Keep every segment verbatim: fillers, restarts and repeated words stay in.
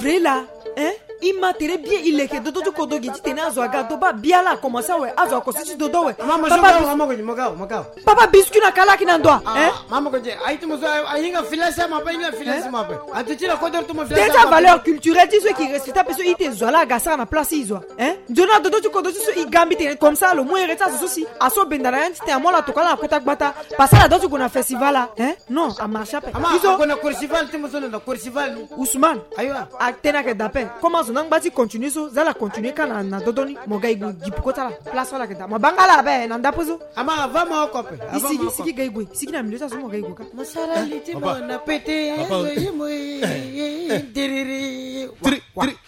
vrai là, hein? Il m'a tiré bien, il est que dodo du kodo qui dit nazo agato ba bien là comment ça ouais azo ko si dodo ouais mama papa mama ko magao magao papa biscuit na kala ki nando hein mama ko je ay tu mo ayinga filasa ma pa inga filasa ma pa anti la kodo tu mo filasa déjà valeur culturelle dit ceux qui respectent parce que ite zola gasa na place izo hein jona dodo du kodo si i gambi te comme ça le moins reta so si aso bendara anti te amola to kala kota gbata parce la dodo ko na festival là hein non a marché pas izo ko na festival tu mo so na festival Ousmane aywa actena que d'appel comment on bati continuer so zala continuer kana na dodoni moga igu gipukota la place wala keda mabangala be na ndapuzo ama va ma kope isi isi gaigu isi na milio so moga igu ka masara litimo na pete yimo diriri tri tri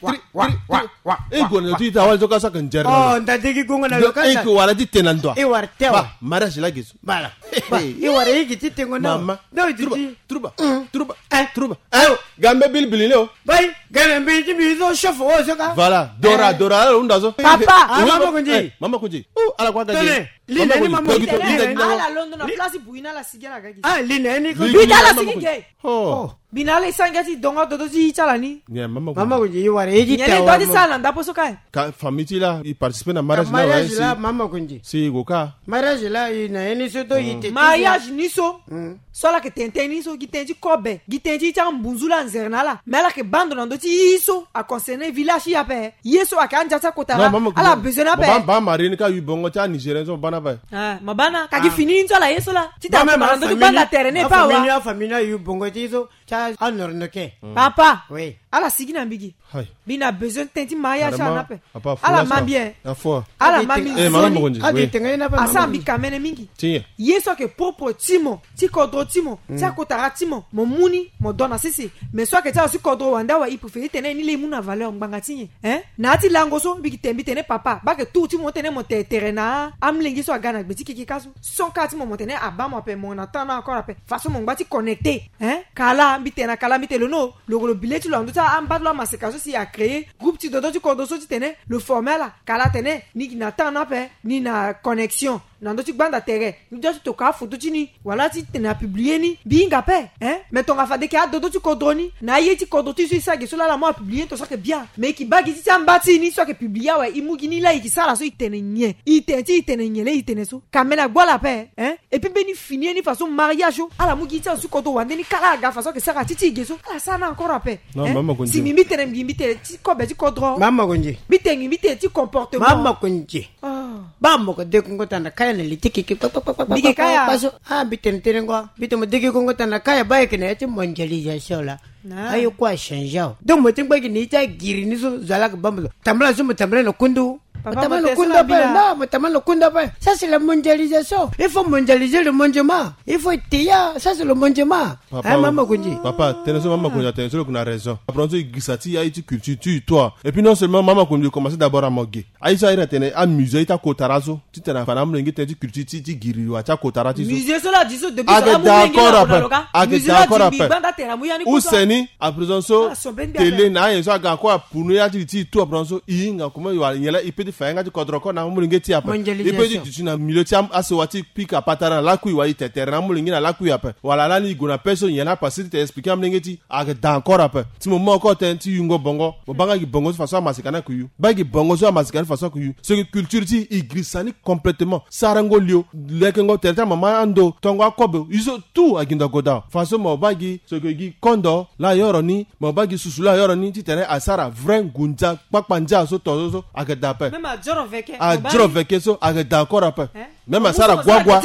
tri ego na tuita wala joka sa kanjera oh ndadigi kunga na lokasa ego wala ditenando e wartewa mariage la gisu bala e wara igi titengo na mama no truba truba truba eh gambe bilbili leo bai gambe bilbili zo chef o soka voilà dora dora undazo papa mama kunji mama kunji ala kwa gaje lina ni mama ala londo na place buina la sigela gagi ah lina ni ko bina la sigige oh bina la sangati dongo dodo ji chalani yeah mama mama kunji yi wara igi tawa nyane dodi sala ndapo soka ka famille la il participe na mariage na mariage la mama kunji si goka mariage la ina ni so to yite mariage ni so so la ke tenten ni so gitenji kobe gitenji cha mbunzula nzerna la mela ke bando ndo ti iso a concerner village ya pe yeso akanja ta kotara ala besoin na pe ba ba marine ka yu bongo cha nigérien so bana ba ah mabana ka ki fini nzo la yeso la ti ta ndo banda terrain pa wa famille famille yu bongo ti so cha honor noke papa oui ala sigina mbigi hay bina besoin tenti mariage na pe ala mambien la foi ala mami eh mama mokonji adi tenga ina pa asa mbi kamene mingi tiye yeso ke popo timo ti kodro timo ti akotara timo mo muni mo dona sisi mais soit que ta aussi kodro wanda wa il préfère tenir ni les muna valeur mbanga tinye hein na ti lango so mbi tembi tene papa ba ke tout ti mo tene mo terena amlingi so agana gbeti kiki kaso son ka ti mo tene aba mo pe mo na tana encore pe façon mo ngba ti connecté hein kala mbi tena kala mbi telo no le billet lo ndo ta amba lo masekaso si a créé groupe ti dodo ti kodro so ti tene le formel la kala tene ni na tana pe ni na connexion nando ti gbanda tere ni just to ka photo ti ni wala ti tena publier ni binga pe hein mais ton afa de ka dodo ti kodroni na ye ti kodro ti so sage so la mo publier to so que bien mais ki bagi ti ambati ni so que publier wa imugi ni la ki sala so itene nye itenti itene nye le itene so kamena gbola pe hein et puis beni finir ni façon mariage ala mugi ti so kodro wande ni kala ga façon que sara ti ti geso ala sana encore pe si mi mitene mi mitene ti ko be ti kodro mama kunji bitengi mitene ti comportement mama kunji ba mo ko de ko tanda kaya na litiki ki bige kaya paso ah bitene tene ngwa bitemo de ko tanda kaya ba ke na ti mondialisation la ayo kwa changer donc mo tingba ki ni ta giri ni so zala ka bambo tamla so mo tamla no kundu Matama le kunda pa, non, matama le kunda pa. Ça c'est la mondialisation. Il faut mondialiser le mondiement. Il faut tiya, ça c'est le mondiement. Hein, maman Kunji. Papa, tenez so maman Kunji, tenez so qu'on a raison. Après tu gisati a été culture tu toi. Et puis non seulement maman Kunji commencer d'abord à moguer. Aïcha ira tenez à musée ta kotarazo. Tu t'en fana mlengi tenez culture ti ti giri wa ta kotara ti. Musée cela dit so depuis ça d'accord après. Musée d'accord après. Ou seni à présent so télé na y so ga quoi pour nous ya ti toi après so inga comment y a il peut fanga ti kodroko na mulingi ti apa ipe ti na milieu ti asewati pika patara la ku iwa itetere na mulingi na la ku apa wala la ni gona person yana passer te expliquer mulingi ti aga da encore apa ti mo mo ko ten ti yungo bongo mo banga ki bongo façon masikana ku yu ba ki bongo so masikana façon ku yu ce que culture ti igrisani complètement sarango lio lekengo terta mama ando tongo akobe iso tout aginda goda façon mo bagi ce que gi kondo la yoroni mo bagi susula yoroni ti tere asara vrai gunja pakpanja so to so aga da pa même à Joroveke à Joroveke so à d'accord après même à Sara Gwagwa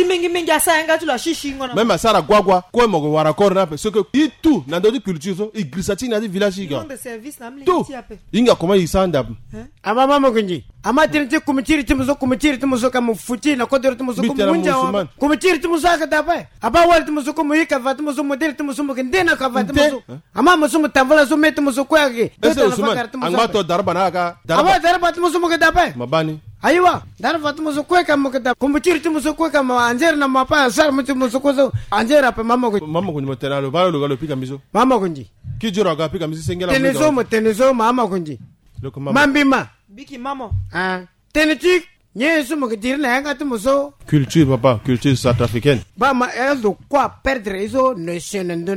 même à Sara Gwagwa quoi mo wara corps na parce que il tout na de culture so il grisati na di village ga tout inga comment il sanda ama mama kunji ama tirti kumitiri tumuzo kumitiri tumuzo kama futi na kodero tumuzo kumunja kumitiri tumuzo ka dapai aba wal tumuzo kumuika vat tumuzo model tumuzo mukendena ka vat tumuzo ama musumu tamvala so met tumuzo kwage anga to darba na ka darba darba tumuzo mukadapai mabani aiwa darba tumuzo kweka mukada kumitiri tumuzo kweka ma anjera na mapa sar tumuzo kozo anjera pa mama kunji mama kunji motena lo balo lo pika miso mama kunji ki juro ga pika miso sengela tenezo mo tenezo mama kunji mambima biki mama ah tenetik nyesu mo kidiri na yanga tumuzo culture papa culture centrafricaine ba ma eldo quoi perdre iso nation ndo now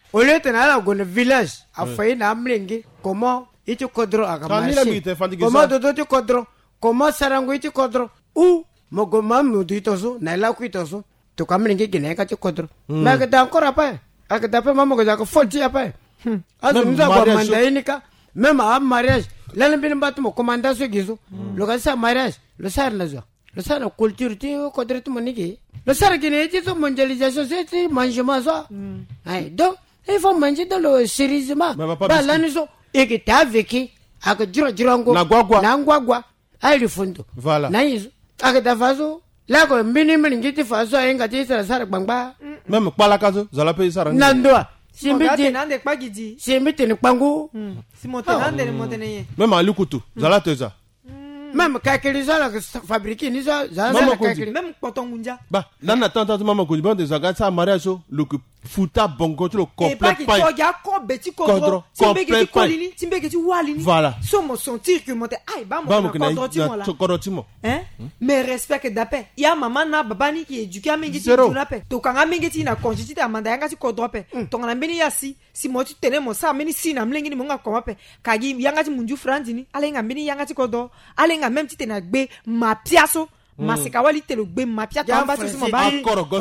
au lieu de aller dans le village a failli na mlingi comment itu kodro akamarsi comment dodo tu kodro comment sarango itu kodro ou mogoma mudu itoso na la ku itoso to kamlingi gine ka tu kodro na ka da encore apa aka da pe mama ko ja ko folti apa azu nza kwa mandainika même à mariage là le bin bat mo commandation gizo le ka sa mariage le sar la zo le sar culture ti kodro tu moniki le sar gine ti to mondialisation c'est mangement ça ai donc il faut manger dans le sérieusement ba la niso et que tu as vécu avec jiro jirongo na gwagwa na gwagwa ai fundo voilà na yiso avec ta faso là ko mini mini ngiti faso enga ti sara sara gbangba même pala kazo zala pe sara na ndo simbiti nande kwa gidi simbiti ni kpangu si motenande ni motene même alikutu zala teza même kakeli zala fabriquer ni za za kakeli même potongunja ba nana tanta mama ko bon des aga sa mariage le futa bongo tu le complet pas et pas qui ko beti kodro timbeki kolini timbeki walini voilà somo sentir que monte ai ba mo kodro timo la kodro timo hein mais respect que d'après ya maman na babani qui éduquer mengi ti na pe to kanga mengi ti na conjiti ta manda yanga ti kodro pe to ngana mbeni ya si si mo ti tene mo sa meni si na mlengi ni mo nga koma pe kagi yanga ti munju franzi ni ale nga mbeni yanga ti kodro ale nga même ti tena gbe ma piaso masika wali te le gbe ma piaso amba ti mo ba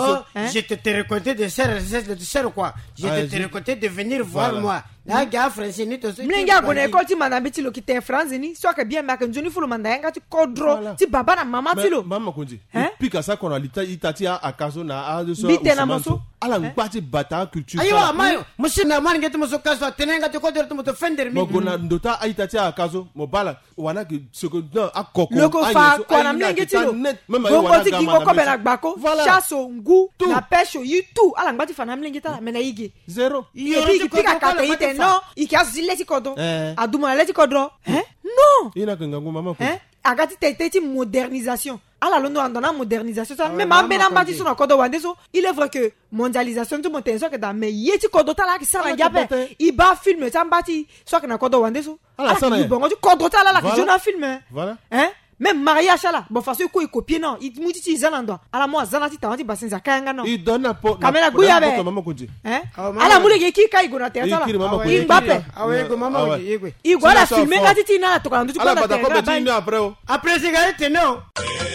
je te te raconter de faire de faire quoi je te te raconter de venir voir moi na ga français ni to mlengi agona école ti manda biti lo ki te france ni so ka bien ma ka njoni fulu manda yanga ti kodro ti baba na mama ti lo mama konji pika sa kona lita itati a akaso na a de so bitena moso ala ngpati bata culture ayo amayo musina man ngeti muso kaso tenenga ti kodro to fender mi mogona ndota itati a akaso mo bala wana ke soko no akoko loko fa kona mlengi ti lo bongo ti ki koko bena gbako chasso ngu na pêche yi tout ala ngpati fa na mlengi ta mena yige zero et puis pika ka te non il a zilé ti kodro aduma le ti kodro hein non ina kanga ngoma mama ko hein agati te ti modernisation ala londo andona modernisation ça même ambena mbati so na kodro wande so il est vrai que mondialisation tu monte so que da mais yeti kodro ta la ki sana ngape i ba film ta mbati so que na kodro wande so ala sana bon kodro ta la la ki jona film voilà hein même mariage là bon façon ko i copier non il muti ti zanando ala mo zanati ta wanti basin za kanga non il donne po kamera guya be hein ala mule ge ki kai gona te ta i mbappe awe go mama yegwe i gwala filmer ngati ti na to ka ndu ti ala bata ko be ti ni après après c'est gars te no